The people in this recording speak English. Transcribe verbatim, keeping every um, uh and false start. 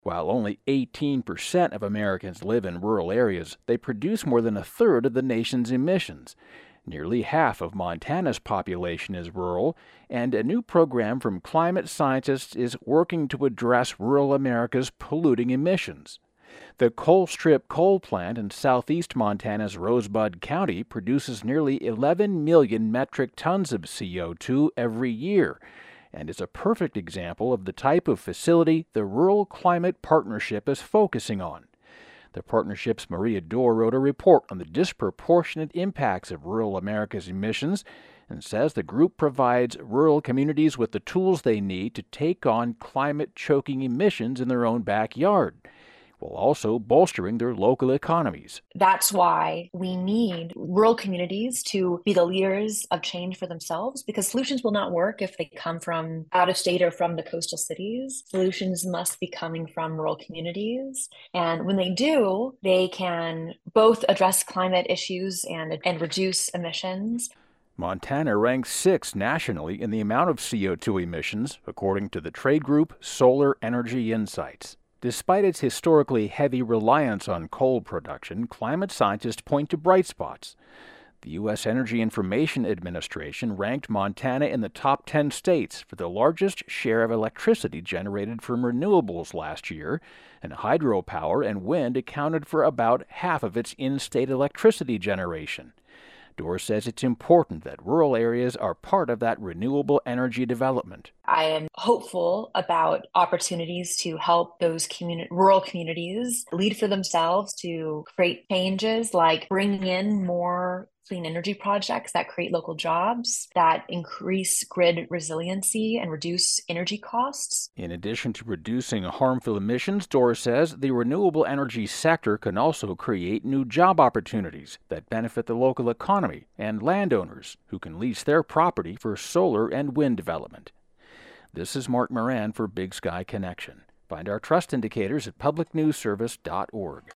While only eighteen percent of Americans live in rural areas, they produce more than a third of the nation's emissions. Nearly half of Montana's population is rural, and a new program from climate scientists is working to address rural America's polluting emissions. The Colstrip coal plant in southeast Montana's Rosebud County produces nearly eleven million metric tons of C O two every year, and is a perfect example of the type of facility the Rural Climate Partnership is focusing on. The partnership's Maria Dorr wrote a report on the disproportionate impacts of rural America's emissions and says the group provides rural communities with the tools they need to take on climate-choking emissions in their own backyard, while also bolstering their local economies. That's why we need rural communities to be the leaders of change for themselves, because solutions will not work if they come from out of state or from the coastal cities. Solutions must be coming from rural communities. And when they do, they can both address climate issues and, and reduce emissions. Montana ranks sixth nationally in the amount of C O two emissions, according to the trade group Solar Energy Insights. Despite its historically heavy reliance on coal production, climate scientists point to bright spots. The U S Energy Information Administration ranked Montana in the top ten states for the largest share of electricity generated from renewables last year, and hydropower and wind accounted for about half of its in-state electricity generation. Dorr says it's important that rural areas are part of that renewable energy development. I am hopeful about opportunities to help those communi- rural communities lead for themselves, to create changes like bringing in more clean energy projects that create local jobs, that increase grid resiliency and reduce energy costs. In addition to reducing harmful emissions, Dorr says the renewable energy sector can also create new job opportunities that benefit the local economy and landowners who can lease their property for solar and wind development. This is Mark Moran for Big Sky Connection. Find our trust indicators at public news service dot org.